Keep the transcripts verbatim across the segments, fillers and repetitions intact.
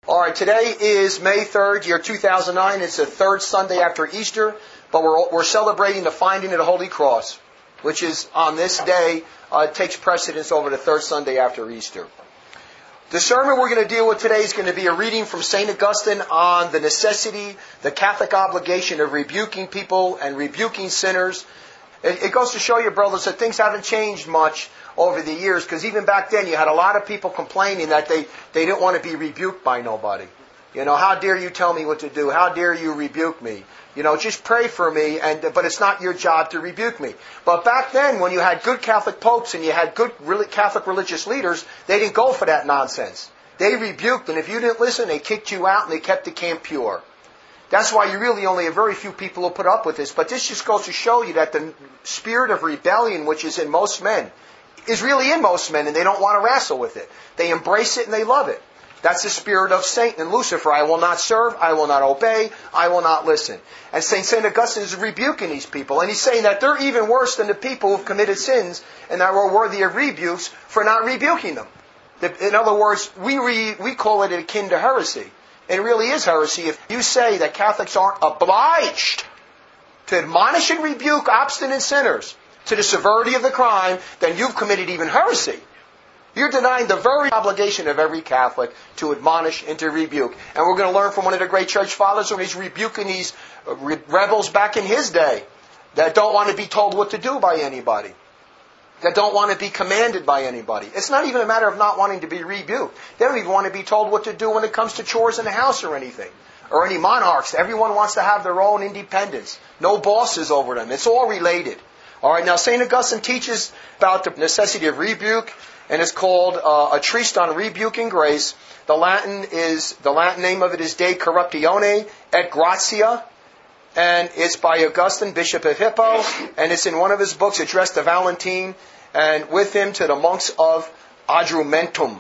All right, today is May third, year two thousand nine. It's the third Sunday after Easter, but we're we're celebrating the finding of the Holy Cross, which is on this day, uh, takes precedence over the third Sunday after Easter. The sermon we're going to deal with today is going to be a reading from Saint Augustine on the necessity, the Catholic obligation of rebuking people and rebuking sinners. It, it goes to show you, brothers, that things haven't changed much over the years, because even back then you had a lot of people complaining that they, they didn't want to be rebuked by nobody. You know, how dare you tell me what to do? How dare you rebuke me? You know, just pray for me, and but it's not your job to rebuke me. But back then, when you had good Catholic popes and you had good really Catholic religious leaders, they didn't go for that nonsense. They rebuked, and if you didn't listen, they kicked you out and they kept the camp pure. That's why you really only have very few people who put up with this. But this just goes to show you that the spirit of rebellion, which is in most men, is really in most men, and they don't want to wrestle with it. They embrace it and they love it. That's the spirit of Satan and Lucifer. I will not serve, I will not obey, I will not listen. And Saint Saint Augustine is rebuking these people, and he's saying that they're even worse than the people who've committed sins and that were worthy of rebukes for not rebuking them. In other words, we re, we call it akin to heresy. It really is heresy if you say that Catholics aren't obliged to admonish and rebuke obstinate sinners to the severity of the crime, then you've committed even heresy. You're denying the very obligation of every Catholic to admonish and to rebuke. And we're going to learn from one of the great church fathers when he's rebuking these rebels back in his day that don't want to be told what to do by anybody, that don't want to be commanded by anybody. It's not even a matter of not wanting to be rebuked. They don't even want to be told what to do when it comes to chores in the house or anything, or any monarchs. Everyone wants to have their own independence. No bosses over them. It's all related. All right, now Saint Augustine teaches about the necessity of rebuke, and it's called uh, a treatise on rebuking grace. The Latin is the Latin name of it is De Corruptione et Gratia, and it's by Augustine, Bishop of Hippo, and it's in one of his books addressed to Valentine, and with him to the monks of Agrumentum.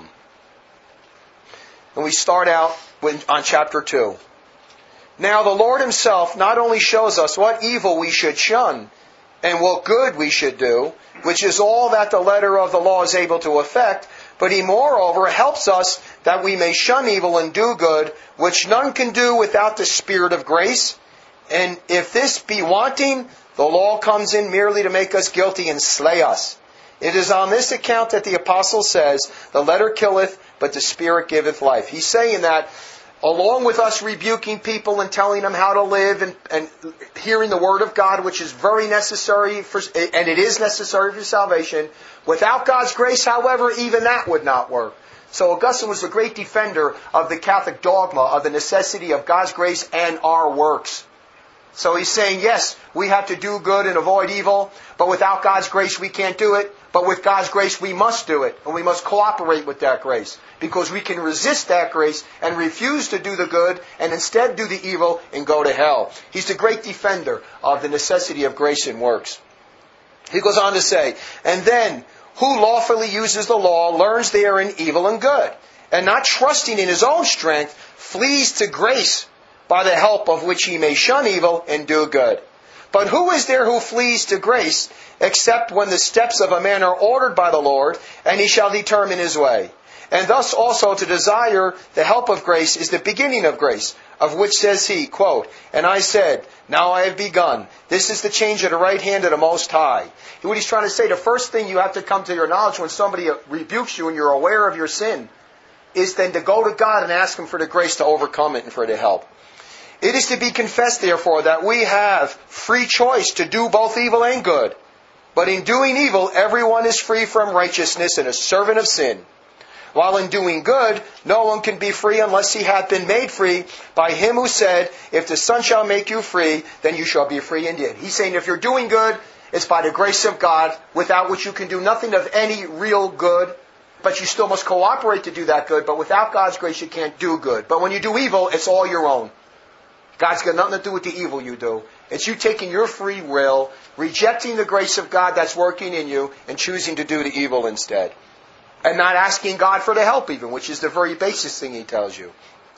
And we start out with, on chapter two. Now the Lord Himself not only shows us what evil we should shun, and what good we should do, which is all that the letter of the law is able to effect, but He moreover helps us that we may shun evil and do good, which none can do without the Spirit of grace. And if this be wanting, the law comes in merely to make us guilty and slay us. It is on this account that the Apostle says, the letter killeth, but the Spirit giveth life. He's saying that along with us rebuking people and telling them how to live and, and hearing the Word of God, which is very necessary, for, and it is necessary for salvation, without God's grace, however, even that would not work. So Augustine was a great defender of the Catholic dogma of the necessity of God's grace and our works. So he's saying, yes, we have to do good and avoid evil, but without God's grace we can't do it. But with God's grace we must do it, and we must cooperate with that grace, because we can resist that grace and refuse to do the good and instead do the evil and go to hell. He's a great defender of the necessity of grace and works. He goes on to say, and then, who lawfully uses the law learns therein evil and good, and not trusting in his own strength, flees to grace, by the help of which he may shun evil and do good. But who is there who flees to grace, except when the steps of a man are ordered by the Lord, and he shall determine his way? And thus also to desire the help of grace is the beginning of grace, of which says he, quote, and I said, now I have begun. This is the change of the right hand of the Most High. What he's trying to say, the first thing you have to come to your knowledge when somebody rebukes you and you're aware of your sin, is then to go to God and ask Him for the grace to overcome it and for the help. It is to be confessed, therefore, that we have free choice to do both evil and good. But in doing evil, everyone is free from righteousness and a servant of sin. While in doing good, no one can be free unless he hath been made free by Him who said, if the Son shall make you free, then you shall be free indeed. He's saying if you're doing good, it's by the grace of God, without which you can do nothing of any real good. But you still must cooperate to do that good. But without God's grace, you can't do good. But when you do evil, it's all your own. God's got nothing to do with the evil you do. It's you taking your free will, rejecting the grace of God that's working in you, and choosing to do the evil instead. And not asking God for the help even, which is the very basis thing He tells you.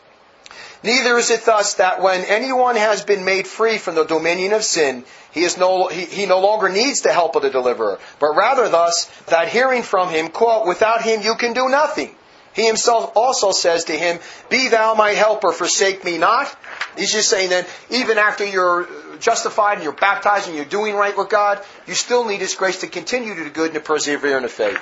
Neither is it thus that when anyone has been made free from the dominion of sin, he is no he, he no longer needs the help of the deliverer, but rather thus that hearing from Him, quote, without Him you can do nothing. He himself also says to him, be thou my helper, forsake me not. He's just saying that even after you're justified and you're baptized and you're doing right with God, you still need His grace to continue to do good and to persevere in the faith.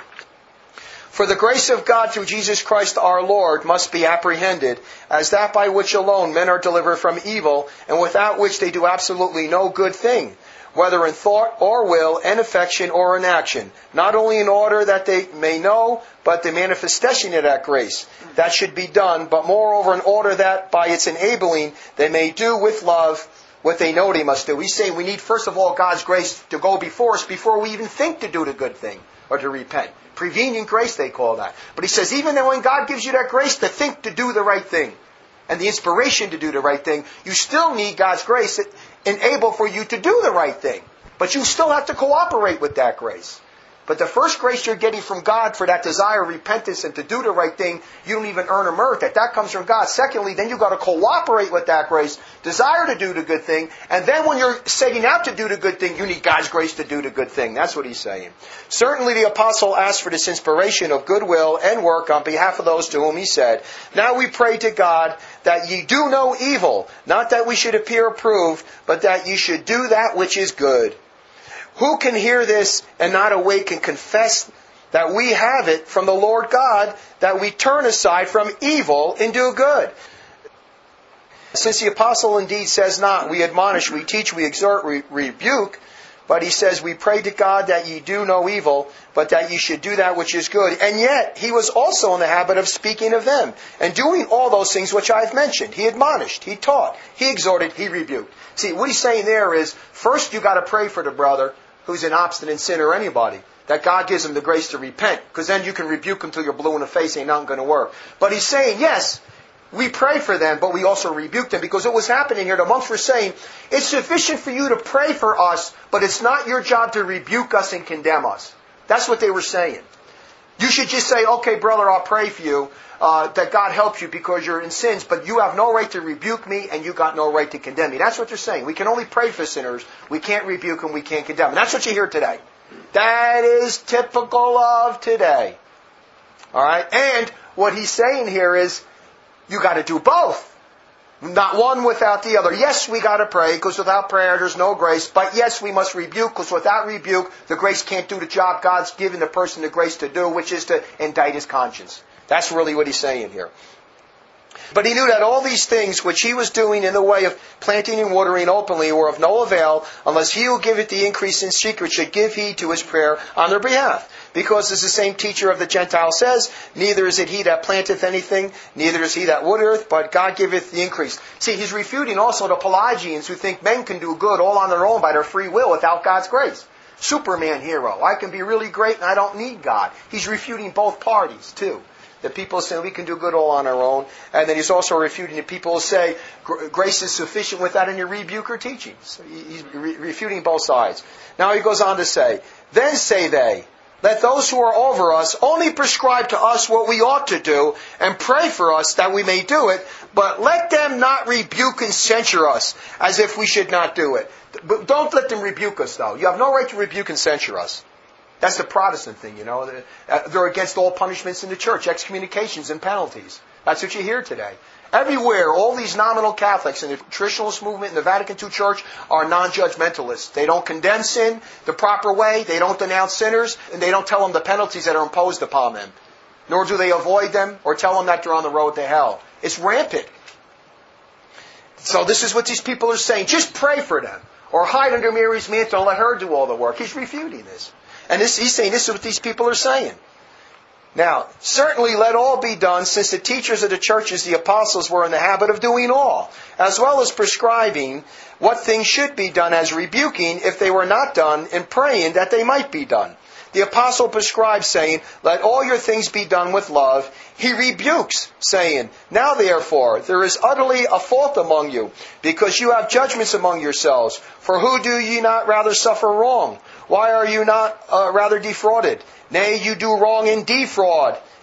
For the grace of God through Jesus Christ our Lord must be apprehended as that by which alone men are delivered from evil, and without which they do absolutely no good thing, whether in thought or will, in affection or in action, not only in order that they may know, but the manifestation of that grace that should be done, but moreover in order that by its enabling they may do with love what they know they must do. He's saying we need first of all God's grace to go before us before we even think to do the good thing or to repent. Prevenient grace they call that. But he says even then when God gives you that grace to think to do the right thing and the inspiration to do the right thing, you still need God's grace that enable for you to do the right thing. But you still have to cooperate with that grace. But the first grace you're getting from God for that desire of repentance and to do the right thing, you don't even earn or merit that. That comes from God. Secondly, then you've got to cooperate with that grace, desire to do the good thing, and then when you're setting out to do the good thing, you need God's grace to do the good thing. That's what he's saying. Certainly the apostle asked for this inspiration of goodwill and work on behalf of those to whom he said, now we pray to God that ye do no evil, not that we should appear approved, but that ye should do that which is good. Who can hear this and not awake and confess that we have it from the Lord God, that we turn aside from evil and do good? Since the apostle indeed says not, we admonish, we teach, we exhort, we rebuke, but he says, we pray to God that ye do no evil, but that ye should do that which is good. And yet, he was also in the habit of speaking of them, and doing all those things which I have mentioned. He admonished, he taught, he exhorted, he rebuked. See, what he's saying there is, first you got to pray for the brother who's an obstinate sinner or anybody, that God gives him the grace to repent, because then you can rebuke him till you're blue in the face, ain't nothing going to work. But he's saying, yes, we pray for them, but we also rebuke them, because what was happening here, the monks were saying, it's sufficient for you to pray for us, but it's not your job to rebuke us and condemn us. That's what they were saying. You should just say, okay, brother, I'll pray for you, uh, that God helps you because you're in sins, but you have no right to rebuke me and you got no right to condemn me. That's what they're saying. We can only pray for sinners. We can't rebuke them. We can't condemn them. That's what you hear today. That is typical of today. All right? And what he's saying here is, you got to do both. Not one without the other. Yes, we got to pray, because without prayer there's no grace. But yes, we must rebuke, because without rebuke, the grace can't do the job God's given the person the grace to do, which is to indict his conscience. That's really what he's saying here. But he knew that all these things which he was doing in the way of planting and watering openly were of no avail, unless he who giveth the increase in secret should give heed to his prayer on their behalf. Because as the same teacher of the Gentiles says, neither is it he that planteth anything, neither is he that watereth, but God giveth the increase. See, he's refuting also the Pelagians who think men can do good all on their own by their free will without God's grace. Superman hero. I can be really great and I don't need God. He's refuting both parties too. The people say we can do good all on our own. And then he's also refuting the people who say grace is sufficient without any rebuke or teaching. So he's re- refuting both sides. Now he goes on to say, then say they, let those who are over us only prescribe to us what we ought to do and pray for us that we may do it, but let them not rebuke and censure us as if we should not do it. But don't let them rebuke us though. You have no right to rebuke and censure us. That's the Protestant thing, you know. They're against all punishments in the church, excommunications and penalties. That's what you hear today. Everywhere, all these nominal Catholics in the traditionalist movement in the Vatican two Church are non-judgmentalists. They don't condemn sin the proper way, they don't denounce sinners, and they don't tell them the penalties that are imposed upon them. Nor do they avoid them or tell them that they're on the road to hell. It's rampant. So this is what these people are saying. Just pray for them. Or hide under Mary's mantle and let her do all the work. He's refuting this. And this, he's saying this is what these people are saying. Now, certainly let all be done, since the teachers of the churches, the apostles, were in the habit of doing all, as well as prescribing what things should be done, as rebuking if they were not done, and praying that they might be done. The apostle prescribes, saying, let all your things be done with love. He rebukes, saying, now therefore, there is utterly a fault among you, because you have judgments among yourselves. For who do ye not rather suffer wrong? Why are you not uh, rather defrauded? Nay, you do wrong and defraud.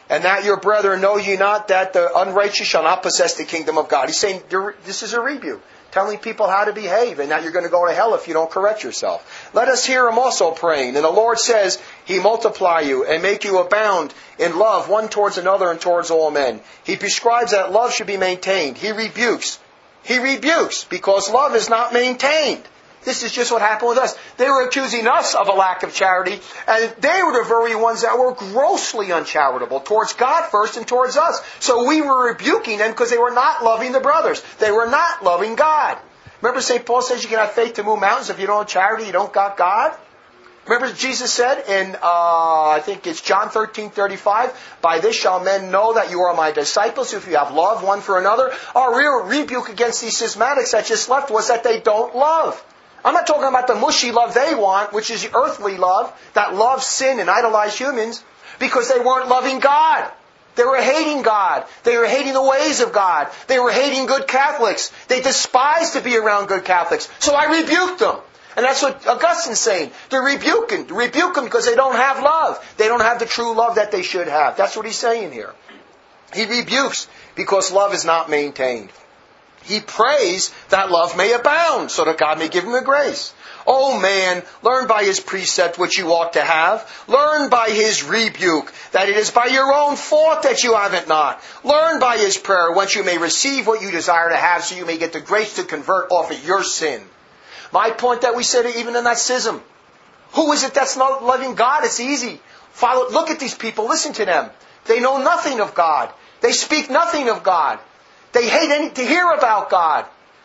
And that your brethren know ye not that the unrighteous shall not possess the kingdom of God. He's saying this is a rebuke, telling people how to behave and that you're going to go to hell if you don't correct yourself. Let us hear him also praying. And the Lord says, He multiply you and make you abound in love one towards another and towards all men. He prescribes that love should be maintained. He rebukes. He rebukes because love is not maintained. This is just what happened with us. They were accusing us of a lack of charity, and they were the very ones that were grossly uncharitable towards God first and towards us. So we were rebuking them because they were not loving the brothers. They were not loving God. Remember Saint Paul says you can have faith to move mountains. If you don't have charity, you don't got God. Remember Jesus said in, uh, I think it's John thirteen thirty-five, by this shall men know that you are my disciples if you have love one for another. Our real rebuke against these schismatics that just left was that they don't love. I'm not talking about the mushy love they want, which is the earthly love, that loves sin and idolize humans, because they weren't loving God. They were hating God. They were hating the ways of God. They were hating good Catholics. They despised to be around good Catholics. So I rebuked them. And that's what Augustine's saying. They're rebuking. Rebuke them because they don't have love. They don't have the true love that they should have. That's what he's saying here. He rebukes because love is not maintained. He prays that love may abound, so that God may give him the grace. O man, learn by his precept which you ought to have. Learn by his rebuke that it is by your own fault that you have it not. Learn by his prayer whence you may receive what you desire to have, so you may get the grace to convert off of your sin. My point that we said even in that schism. Who is it that's not loving God? It's easy. Follow, look at these people. Listen to them. They know nothing of God. They speak nothing of God. They hate any, to hear about God.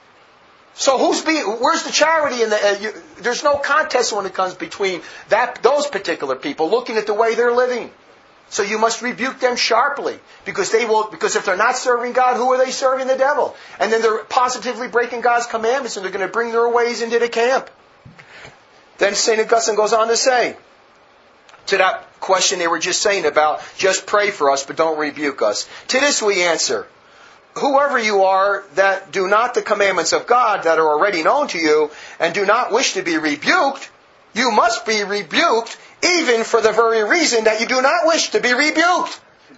So who's be, where's the charity? In the, uh, you, there's no contest when it comes between that those particular people looking at the way they're living. So you must rebuke them sharply because they will. Because if they're not serving God, who are they serving? The devil. And then they're positively breaking God's commandments, and they're going to bring their ways into the camp. Then Saint Augustine goes on to say, to that question they were just saying about just pray for us, but don't rebuke us. To this we answer. Whoever you are that do not the commandments of God that are already known to you and do not wish to be rebuked, you must be rebuked even for the very reason that you do not wish to be rebuked.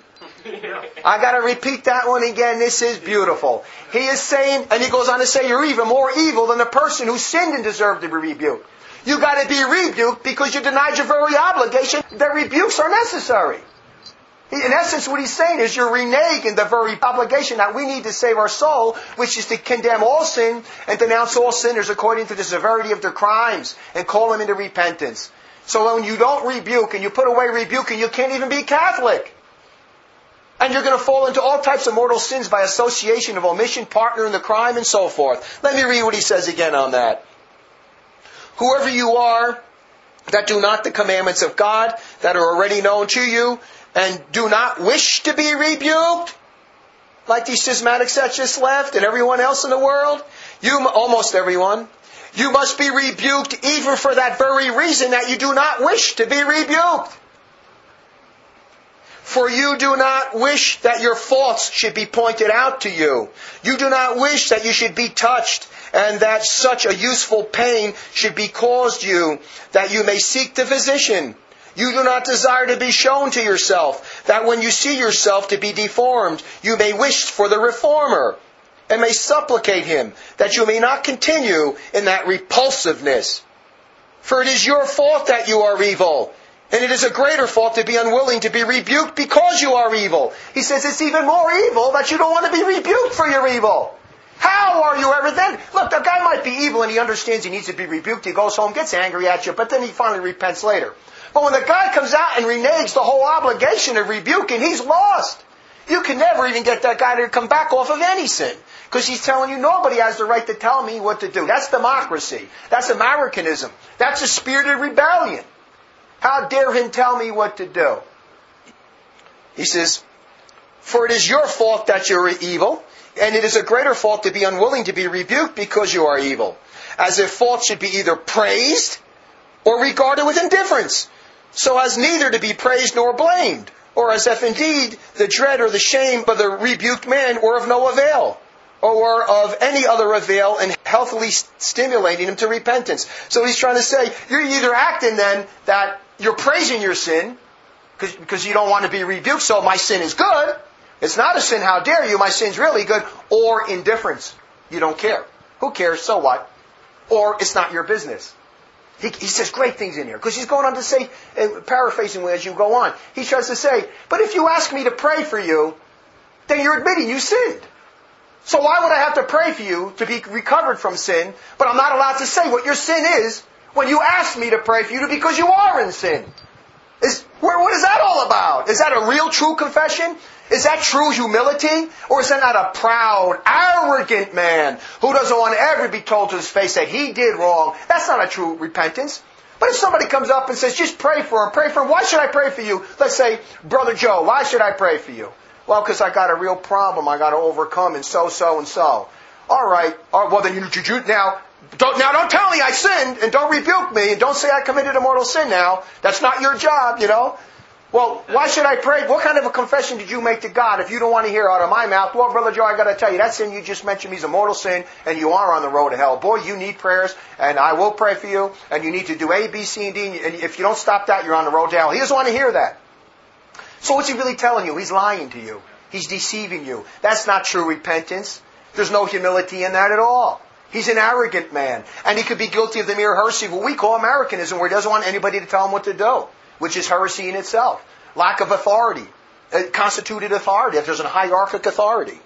I got to repeat that one again. This is beautiful. He is saying, and he goes on to say, you're even more evil than the person who sinned and deserved to be rebuked. You got to be rebuked because you denied your very obligation that rebukes are necessary. In essence, what he's saying is you're reneging the very obligation that we need to save our soul, which is to condemn all sin and denounce all sinners according to the severity of their crimes and call them into repentance. So when you don't rebuke and you put away rebuking, you can't even be Catholic. And you're going to fall into all types of mortal sins by association of omission, partner in the crime, and so forth. Let me read what he says again on that. Whoever you are that do not the commandments of God that are already known to you, and do not wish to be rebuked, like these schismatics that just left and everyone else in the world, you, almost everyone, you must be rebuked even for that very reason that you do not wish to be rebuked. For you do not wish that your faults should be pointed out to you. You do not wish that you should be touched and that such a useful pain should be caused you that you may seek the physician. You do not desire to be shown to yourself, that when you see yourself to be deformed, you may wish for the reformer, and may supplicate him, that you may not continue in that repulsiveness. For it is your fault that you are evil, and it is a greater fault to be unwilling to be rebuked because you are evil. He says it's even more evil that you don't want to be rebuked for your evil. How are you ever then? Look, the guy might be evil and he understands he needs to be rebuked. He goes home, gets angry at you, but then he finally repents later. But when the guy comes out and reneges the whole obligation of rebuking, he's lost. You can never even get that guy to come back off of any sin. Because he's telling you nobody has the right to tell me what to do. That's democracy. That's Americanism. That's a spirited rebellion. How dare him tell me what to do? He says, for it is your fault that you're evil, and it is a greater fault to be unwilling to be rebuked because you are evil. As if fault should be either praised or regarded with indifference, so as neither to be praised nor blamed, or as if indeed the dread or the shame of the rebuked man were of no avail, or were of any other avail in healthily stimulating him to repentance. So he's trying to say, you're either acting then that you're praising your sin, because you don't want to be rebuked, so my sin is good. It's not a sin, how dare you, my sin's really good. Or indifference. You don't care. Who cares? So what? Or it's not your business. He, he says great things in here. Because he's going on to say, and paraphrasing as you go on, he tries to say, but if you ask me to pray for you, then you're admitting you sinned. So why would I have to pray for you to be recovered from sin, but I'm not allowed to say what your sin is when you ask me to pray for you because you are in sin? Is, where, what is that all about? Is that a real, true confession? Is that true humility? Or is that not a proud, arrogant man who doesn't want to ever be told to his face that he did wrong? That's not a true repentance. But if somebody comes up and says, just pray for him, pray for him, why should I pray for you? Let's say, Brother Joe, why should I pray for you? Well, because I got a real problem I got to overcome and so, so, and so. All right. All right, well, then you, you now... Don't, now don't tell me I sinned, and don't rebuke me, and don't say I committed a mortal sin now. That's not your job, you know. Well, why should I pray? What kind of a confession did you make to God if you don't want to hear out of my mouth? Well, Brother Joe, I got to tell you, that sin you just mentioned me is a mortal sin, and you are on the road to hell. Boy, you need prayers, and I will pray for you, and you need to do A, B, C, and D, and if you don't stop that, you're on the road to hell. He doesn't want to hear that. So what's he really telling you? He's lying to you. He's deceiving you. That's not true repentance. There's no humility in that at all. He's an arrogant man. And he could be guilty of the mere heresy of what we call Americanism, where he doesn't want anybody to tell him what to do, which is heresy in itself. Lack of authority. Uh, constituted authority. If there's a hierarchic authority.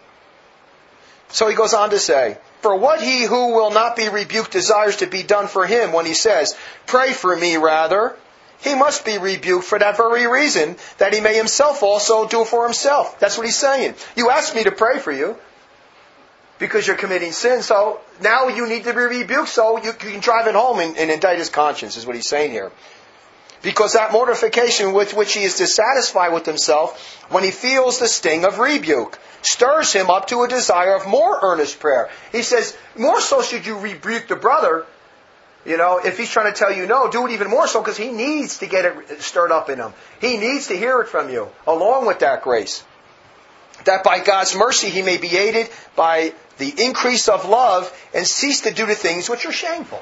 So he goes on to say, for what he who will not be rebuked desires to be done for him when he says, pray for me rather, he must be rebuked for that very reason, that he may himself also do for himself. That's what he's saying. You asked me to pray for you, because you're committing sin, so now you need to be rebuked so you can drive it home and, and indict his conscience, is what he's saying here. Because that mortification with which he is dissatisfied with himself, when he feels the sting of rebuke, stirs him up to a desire of more earnest prayer. He says, more so should you rebuke the brother, you know, if he's trying to tell you no, do it even more so because he needs to get it stirred up in him. He needs to hear it from you, along with that grace. That by God's mercy he may be aided by the increase of love and cease to do the things which are shameful.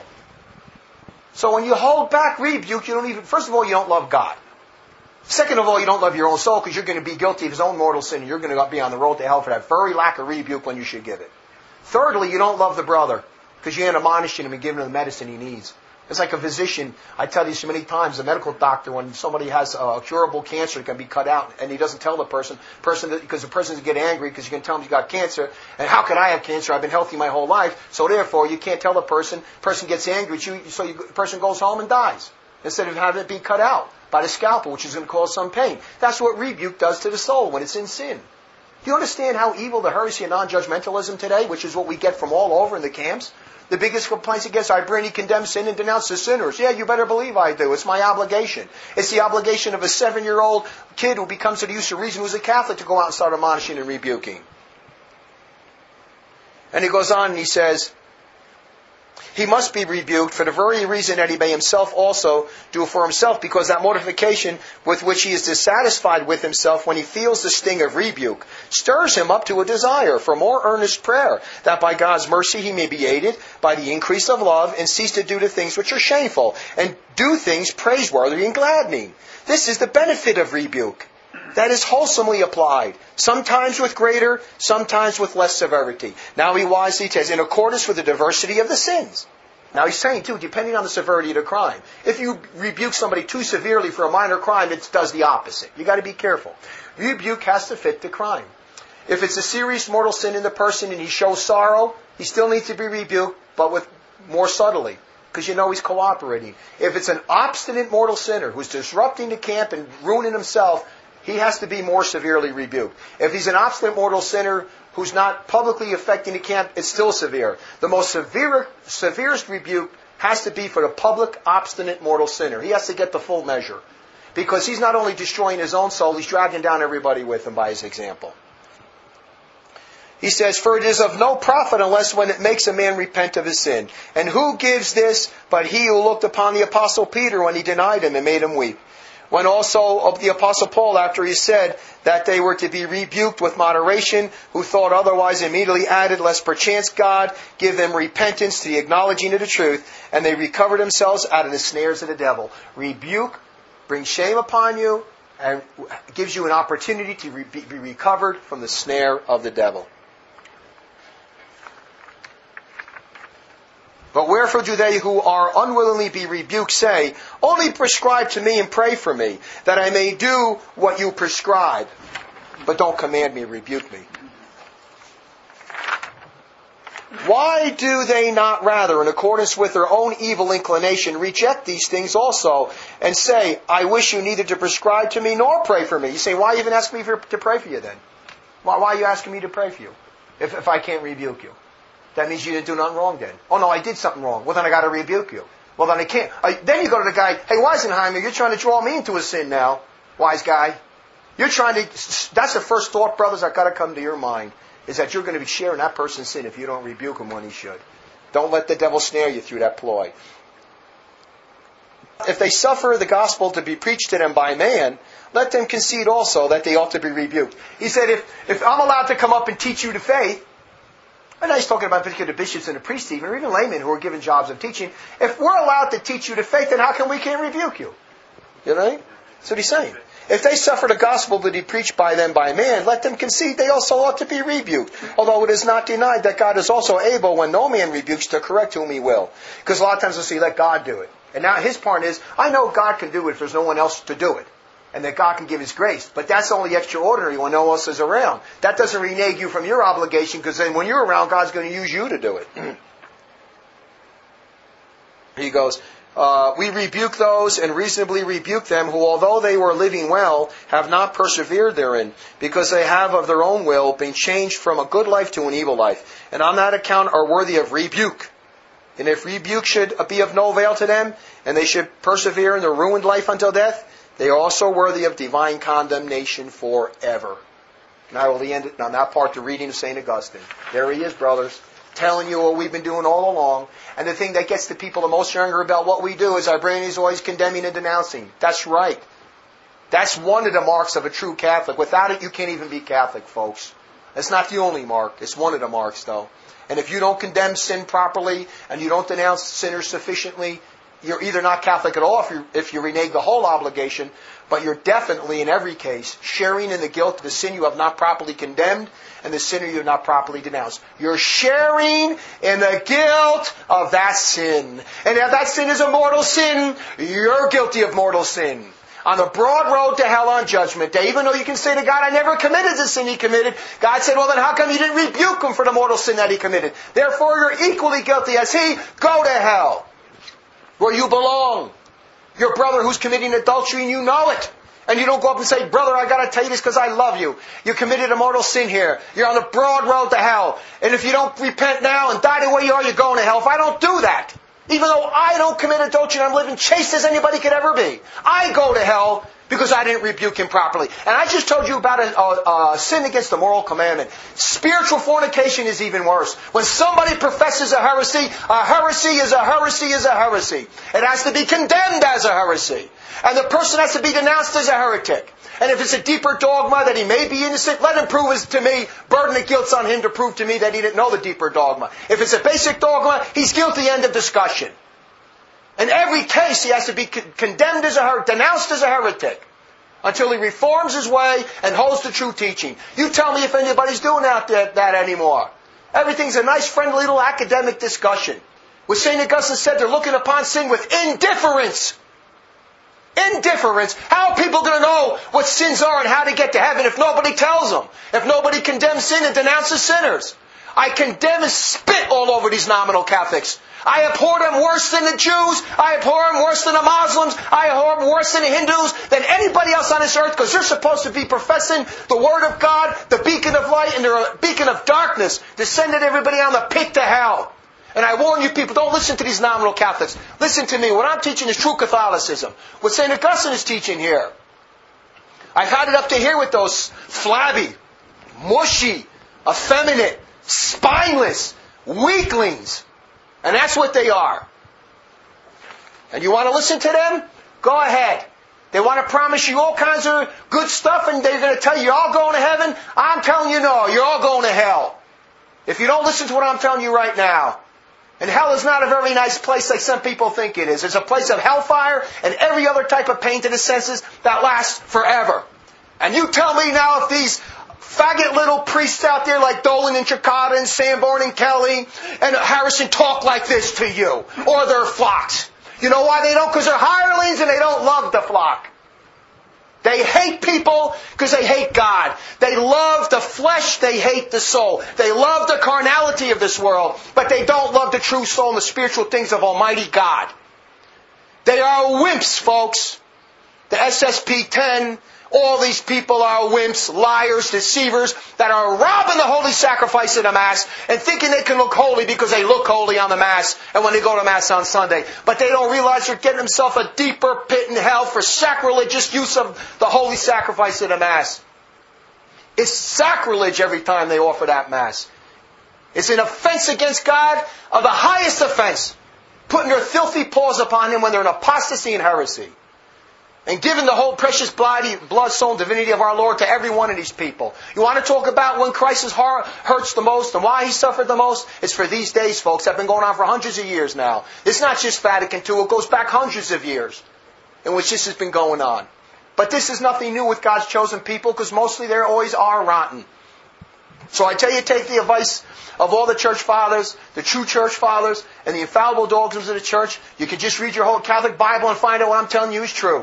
So when you hold back rebuke, you don't even, first of all, you don't love God. Second of all, you don't love your own soul because you're going to be guilty of his own mortal sin and you're going to be on the road to hell for that very lack of rebuke when you should give it. Thirdly, you don't love the brother because you ain't admonishing him and giving him the medicine he needs. It's like a physician, I tell you so many times, a medical doctor, when somebody has a curable cancer, it can be cut out, and he doesn't tell the person, person that, because the person will get angry because you can tell him you got cancer, and how could I have cancer? I've been healthy my whole life, so therefore you can't tell the person, person gets angry at you, so you, the person goes home and dies, instead of having it be cut out by the scalpel, which is going to cause some pain. That's what rebuke does to the soul when it's in sin. Do you understand how evil the heresy of non-judgmentalism today, which is what we get from all over in the camps? The biggest complaints against, I bring, he condemns sin and denounce the sinners. Yeah, you better believe I do. It's my obligation. It's the obligation of a seven-year-old kid who becomes to the use of reason, who's a Catholic, to go out and start admonishing and rebuking. And he goes on and he says, he must be rebuked for the very reason that he may himself also do for himself, because that mortification with which he is dissatisfied with himself when he feels the sting of rebuke stirs him up to a desire for more earnest prayer, that by God's mercy he may be aided by the increase of love and cease to do the things which are shameful and do things praiseworthy and gladdening. This is the benefit of rebuke. That is wholesomely applied, sometimes with greater, sometimes with less severity. Now he wisely says, in accordance with the diversity of the sins. Now he's saying too, depending on the severity of the crime. If you rebuke somebody too severely for a minor crime, it does the opposite. You've got to be careful. Rebuke has to fit the crime. If it's a serious mortal sin in the person and he shows sorrow, he still needs to be rebuked, but with more subtly, because you know he's cooperating. If it's an obstinate mortal sinner who's disrupting the camp and ruining himself, he has to be more severely rebuked. If he's an obstinate mortal sinner who's not publicly affecting the camp, it's still severe. The most severe, severest rebuke has to be for the public, obstinate mortal sinner. He has to get the full measure. Because he's not only destroying his own soul, he's dragging down everybody with him by his example. He says, for it is of no profit unless when it makes a man repent of his sin. And who gives this but he who looked upon the Apostle Peter when he denied him and made him weep? When also of the Apostle Paul, after he said that they were to be rebuked with moderation, who thought otherwise, immediately added, lest perchance God give them repentance to the acknowledging of the truth, and they recovered themselves out of the snares of the devil. Rebuke brings shame upon you, and gives you an opportunity to re- be recovered from the snare of the devil. But wherefore do they who are unwillingly be rebuked say, only prescribe to me and pray for me, that I may do what you prescribe, but don't command me, rebuke me. Why do they not rather, in accordance with their own evil inclination, reject these things also, and say, I wish you neither to prescribe to me nor pray for me? You say, why even ask me for, to pray for you then? Why, why are you asking me to pray for you if, if I can't rebuke you? That means you didn't do nothing wrong then. Oh no, I did something wrong. Well then I got to rebuke you. Well then I can't. I, then you go to the guy, hey Weisenheimer, you're trying to draw me into a sin now, wise guy. You're trying to, that's the first thought, brothers, that got to come to your mind, is that you're going to be sharing that person's sin if you don't rebuke him when he should. Don't let the devil snare you through that ploy. If they suffer the gospel to be preached to them by man, let them concede also that they ought to be rebuked. He said, if, if I'm allowed to come up and teach you the faith, and he's talking about particular bishops and the priests even, or even laymen who are given jobs of teaching. If we're allowed to teach you the faith, then how come we can't rebuke you? You know? That's what he's saying. If they suffer the gospel to be preached by them by man, let them concede they also ought to be rebuked. Although it is not denied that God is also able, when no man rebukes, to correct whom he will. Because a lot of times we'll say, let God do it. And now his part is, I know God can do it if there's no one else to do it. And that God can give His grace. But that's only extraordinary when no one else is around. That doesn't renege you from your obligation, because then when you're around, God's going to use you to do it. He goes, uh, we rebuke those and reasonably rebuke them who, although they were living well, have not persevered therein, because they have of their own will been changed from a good life to an evil life, and on that account are worthy of rebuke. And if rebuke should be of no avail to them, and they should persevere in their ruined life until death, they are also worthy of divine condemnation forever. And I will end it on that part, the reading of Saint Augustine. There he is, brothers, telling you what we've been doing all along. And the thing that gets the people the most angry about what we do is our brain is always condemning and denouncing. That's right. That's one of the marks of a true Catholic. Without it, you can't even be Catholic, folks. It's not the only mark. It's one of the marks, though. And if you don't condemn sin properly, and you don't denounce sinners sufficiently, you're either not Catholic at all if you, if you renege the whole obligation, but you're definitely, in every case, sharing in the guilt of the sin you have not properly condemned and the sinner you have not properly denounced. You're sharing in the guilt of that sin. And if that sin is a mortal sin, you're guilty of mortal sin. On the broad road to hell on Judgment Day, even though you can say to God, I never committed the sin he committed, God said, well then how come you didn't rebuke him for the mortal sin that he committed? Therefore you're equally guilty as he. Go to hell, where you belong. Your brother who's committing adultery and you know it. And you don't go up and say, brother, I got to tell you this because I love you. You committed a mortal sin here. You're on the broad road to hell. And if you don't repent now and die the way you are, you're going to hell. If I don't do that, even though I don't commit adultery and I'm living chaste as anybody could ever be, I go to hell because I didn't rebuke him properly. And I just told you about a, a, a sin against the moral commandment. Spiritual fornication is even worse. When somebody professes a heresy, a heresy is a heresy is a heresy. It has to be condemned as a heresy. And the person has to be denounced as a heretic. And if it's a deeper dogma that he may be innocent, let him prove it to me. Burden of guilt's on him to prove to me that he didn't know the deeper dogma. If it's a basic dogma, he's guilty, end of discussion. In every case, he has to be con- condemned as a heretic, denounced as a heretic, until he reforms his way and holds the true teaching. You tell me if anybody's doing that, that, that anymore. Everything's a nice, friendly little academic discussion. What Saint Augustine said, they're looking upon sin with indifference. Indifference. How are people going to know what sins are and how to get to heaven if nobody tells them? If nobody condemns sin and denounces sinners? I condemn and spit all over these nominal Catholics. I abhor them worse than the Jews. I abhor them worse than the Muslims. I abhor them worse than the Hindus, than anybody else on this earth, because they're supposed to be professing the Word of God, the beacon of light, and they're a beacon of darkness to send everybody on the pit to hell. And I warn you people, don't listen to these nominal Catholics. Listen to me. What I'm teaching is true Catholicism. What Saint Augustine is teaching here. I've had it up to here with those flabby, mushy, effeminate, spineless weaklings. And that's what they are. And you want to listen to them? Go ahead. They want to promise you all kinds of good stuff and they're going to tell you you're all going to heaven. I'm telling you no, you're all going to hell. If you don't listen to what I'm telling you right now. And hell is not a very nice place like some people think it is. It's a place of hellfire and every other type of pain to the senses that lasts forever. And you tell me now if these faggot little priests out there like Dolan and Chicada and Sanborn and Kelly and Harrison talk like this to you, or their flocks. You know why they don't? Because they're hirelings and they don't love the flock. They hate people because they hate God. They love the flesh, they hate the soul. They love the carnality of this world, but they don't love the true soul and the spiritual things of Almighty God. They are wimps, folks. The S S P ten, all these people are wimps, liars, deceivers that are robbing the holy sacrifice of the Mass and thinking they can look holy because they look holy on the Mass and when they go to Mass on Sunday. But they don't realize they're getting themselves a deeper pit in hell for sacrilegious use of the holy sacrifice of the Mass. It's sacrilege every time they offer that Mass. It's an offense against God of the highest offense, putting their filthy paws upon Him when they're in apostasy and heresy. And giving the whole precious blood, blood, soul, and divinity of our Lord to every one of these people. You want to talk about when Christ's heart hurts the most and why He suffered the most? It's for these days, folks. That have been going on for hundreds of years now. It's not just Vatican two. It goes back hundreds of years in which this has been going on. But this is nothing new with God's chosen people because mostly they always are rotten. So I tell you, take the advice of all the church fathers, the true church fathers, and the infallible dogmas of the church. You can just read your whole Catholic Bible and find out what I'm telling you is true.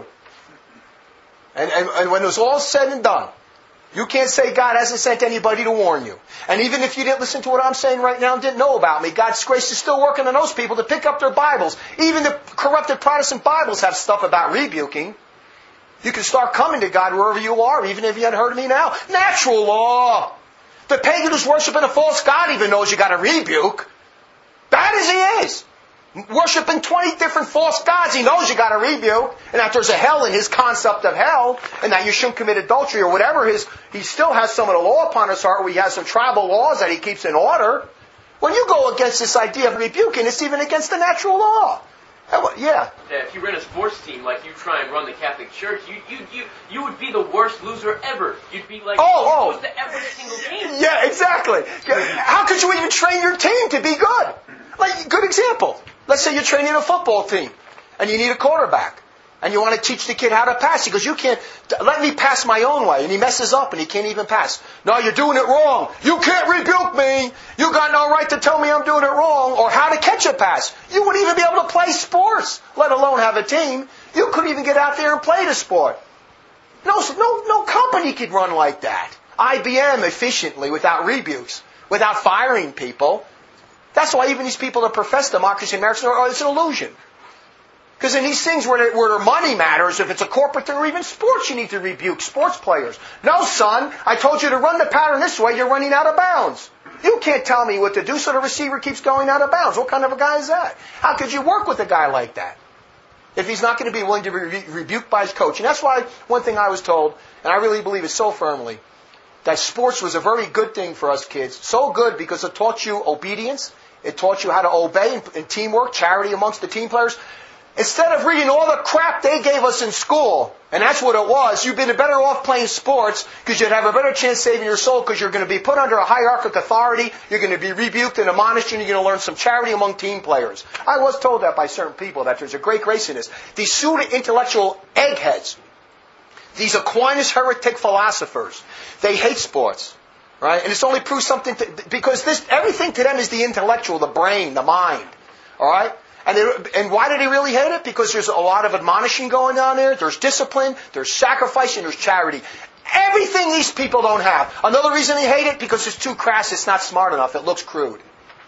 And, and, and when it was all said and done, you can't say God hasn't sent anybody to warn you. And even if you didn't listen to what I'm saying right now and didn't know about me, God's grace is still working on those people to pick up their Bibles. Even the corrupted Protestant Bibles have stuff about rebuking. You can start coming to God wherever you are, even if you hadn't heard of me now. Natural law. The pagan who's worshiping a false God even knows you got to rebuke. Bad as he is. Worshipping twenty different false gods, he knows you got to rebuke, and that there's a hell in his concept of hell, and that you shouldn't commit adultery or whatever his. He still has some of the law upon his heart, where he has some tribal laws that he keeps in order. When you go against this idea of rebuking, it's even against the natural law. Yeah. Yeah, if you ran a sports team like you try and run the Catholic Church, you you you you would be the worst loser ever. You'd be like oh, opposed oh. to every single team. Yeah, exactly. How could you even train your team to be good? Like, good example. Let's say you're training a football team and you need a quarterback and you want to teach the kid how to pass. He goes, you can't, let me pass my own way. And he messes up and he can't even pass. No, you're doing it wrong. You can't rebuke me. You got no right to tell me I'm doing it wrong or how to catch a pass. You wouldn't even be able to play sports, let alone have a team. You couldn't even get out there and play the sport. No, no, no company could run like that. I B M efficiently without rebukes, without firing people. That's why even these people that profess democracy in America are, it's an illusion. Because in these things where, where their money matters, if it's a corporate thing or even sports, you need to rebuke sports players. No, son, I told you to run the pattern this way, you're running out of bounds. You can't tell me what to do so the receiver keeps going out of bounds. What kind of a guy is that? How could you work with a guy like that? If he's not going to be willing to be re- rebuked by his coach. And that's why one thing I was told, and I really believe it so firmly, that sports was a very good thing for us kids. So good because it taught you obedience. It taught you how to obey and, and teamwork, charity amongst the team players. Instead of reading all the crap they gave us in school, and that's what it was, you'd been better off playing sports because you'd have a better chance saving your soul because you're going to be put under a hierarchic authority, you're going to be rebuked and admonished, and you're going to learn some charity among team players. I was told that by certain people, that there's a great grace in this. These pseudo-intellectual eggheads, these Aquinas heretic philosophers, they hate sports. Right? And it's only proof something to, because this everything to them is the intellectual, the brain, the mind. All right? And they, and why did he really hate it? Because there's a lot of admonishing going on there. There's discipline, there's sacrifice, and there's charity. Everything these people don't have. Another reason they hate it, because it's too crass, it's not smart enough, it looks crude.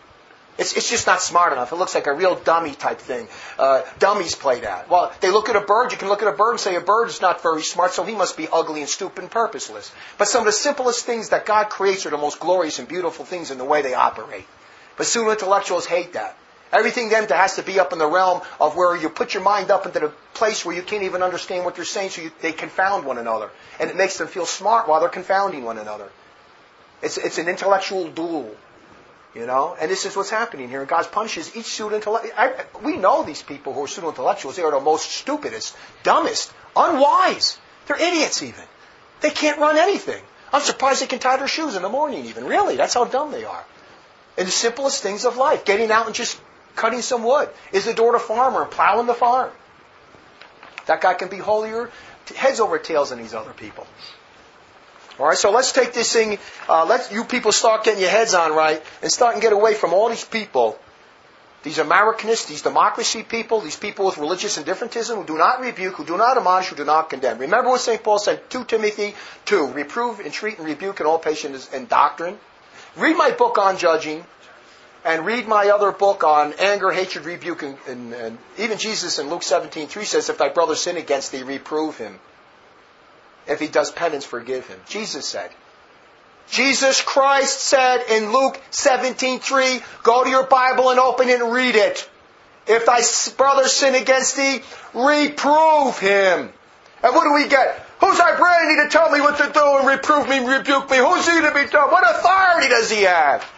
It's, it's just not smart enough. It looks like a real dummy type thing. Uh, dummies play that. Well, they look at a bird. You can look at a bird and say a bird is not very smart, so he must be ugly and stupid and purposeless. But some of the simplest things that God creates are the most glorious and beautiful things in the way they operate. But pseudo-intellectuals hate that. Everything then has to be up in the realm of where you put your mind up into the place where you can't even understand what they're saying, so you, they confound one another. And it makes them feel smart while they're confounding one another. It's, it's an intellectual duel. You know, and this is what's happening here. God punishes each pseudo-intellectual. We know these people who are pseudo-intellectuals. They are the most stupidest, dumbest, unwise. They're idiots even. They can't run anything. I'm surprised they can tie their shoes in the morning even. Really, that's how dumb they are. In the simplest things of life. Getting out and just cutting some wood? Is the daughter farmer and plowing the farm? That guy can be holier heads over tails than these other people. All right, so let's take this thing, uh, let you people start getting your heads on right and start and get away from all these people, these Americanists, these democracy people, these people with religious indifferentism who do not rebuke, who do not admonish, who do not condemn. Remember what Saint Paul said, Second Timothy two, reprove, entreat, and rebuke in all patience and doctrine. Read my book on judging, and read my other book on anger, hatred, rebuke, and, and, and even Jesus in Luke seventeen three says, if thy brother sin against thee, reprove him. If he does penance, forgive him. Jesus said. Jesus Christ said in Luke seventeen three, go to your Bible and open it and read it. If thy brother sin against thee, reprove him. And what do we get? Who's thy brother to tell me what to do and reprove me and rebuke me? Who's he to be told? What authority does he have?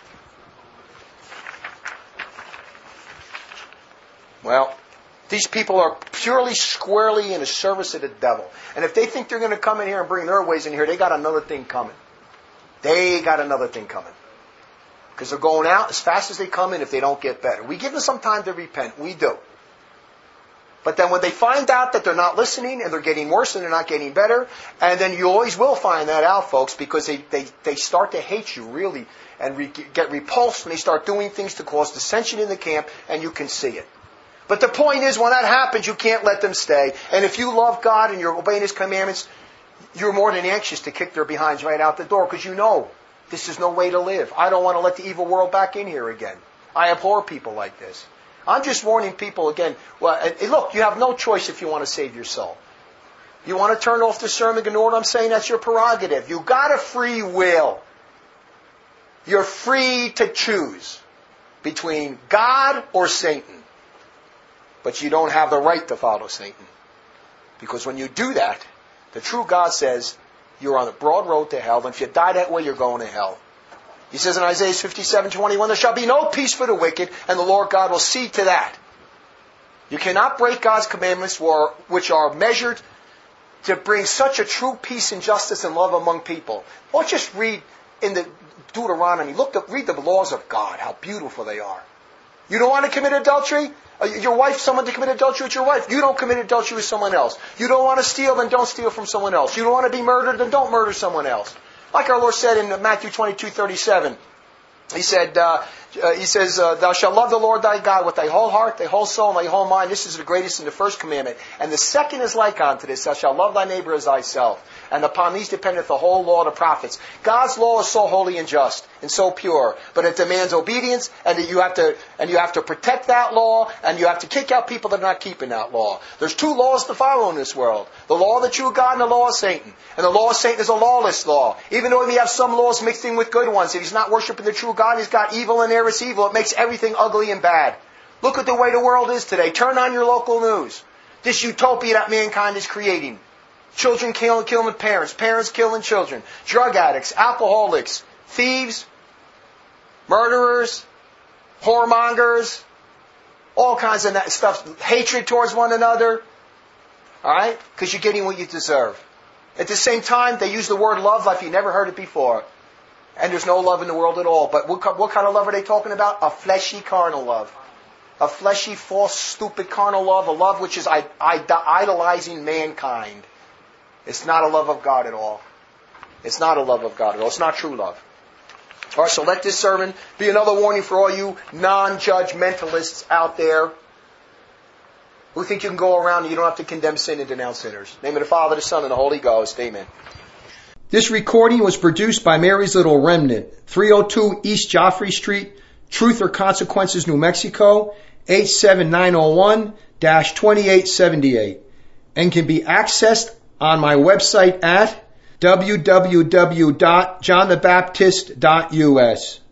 Well, these people are purely, squarely in the service of the devil. And if they think they're going to come in here and bring their ways in here, they got another thing coming. They got another thing coming. Because they're going out as fast as they come in if they don't get better. We give them some time to repent. We do. But then when they find out that they're not listening and they're getting worse and they're not getting better, and then you always will find that out, folks, because they, they, they start to hate you really and re- get repulsed and they start doing things to cause dissension in the camp, and you can see it. But the point is, when that happens, you can't let them stay. And if you love God and you're obeying His commandments, you're more than anxious to kick their behinds right out the door because you know this is no way to live. I don't want to let the evil world back in here again. I abhor people like this. I'm just warning people again. Well, look, you have no choice if you want to save your soul. You want to turn off the sermon, ignore what I'm saying, that's your prerogative. You've got a free will. You're free to choose between God or Satan. But you don't have the right to follow Satan. Because when you do that, the true God says you're on the broad road to hell. And if you die that way, you're going to hell. He says in Isaiah fifty-seven twenty-one, there shall be no peace for the wicked, and the Lord God will see to that. You cannot break God's commandments, which are measured to bring such a true peace and justice and love among people. Or just read in the Deuteronomy. Look, to, read the laws of God, how beautiful they are. You don't want to commit adultery? Your wife, someone to commit adultery with your wife. You don't commit adultery with someone else. You don't want to steal, then don't steal from someone else. You don't want to be murdered, then don't murder someone else. Like our Lord said in Matthew twenty-two thirty-seven. He said, uh, uh, he says, uh, thou shalt love the Lord thy God with thy whole heart, thy whole soul, and thy whole mind. This is the greatest and the first commandment. And the second is like unto this, thou shalt love thy neighbor as thyself. And upon these dependeth the whole law of the prophets. God's law is so holy and just and so pure, but it demands obedience, and that you have to and you have to protect that law, and you have to kick out people that are not keeping that law. There's two laws to follow in this world: the law of the true God and the law of Satan. And the law of Satan is a lawless law. Even though he may have some laws mixed in with good ones, if he's not worshiping the true God, he's got evil and there is evil. It makes everything ugly and bad. Look at the way the world is today. Turn on your local news. This utopia that mankind is creating. Children killing, killing parents. Parents killing children. Drug addicts. Alcoholics. Thieves. Murderers. Whoremongers. All kinds of stuff. Hatred towards one another. Alright? Because you're getting what you deserve. At the same time, they use the word love like you never heard it before. And there's no love in the world at all. But what, what kind of love are they talking about? A fleshy, carnal love. A fleshy, false, stupid, carnal love. A love which is I, I, idolizing mankind. It's not a love of God at all. It's not a love of God at all. It's not true love. All right, so let this sermon be another warning for all you non-judgmentalists out there who think you can go around and you don't have to condemn sin and denounce sinners. In the name of the Father, the Son, and the Holy Ghost. Amen. This recording was produced by Mary's Little Remnant, three oh two East Joffrey Street, Truth or Consequences, New Mexico, eight seven nine oh one dash twenty-eight seventy-eight, and can be accessed on my website at w w w dot john the baptist dot u s.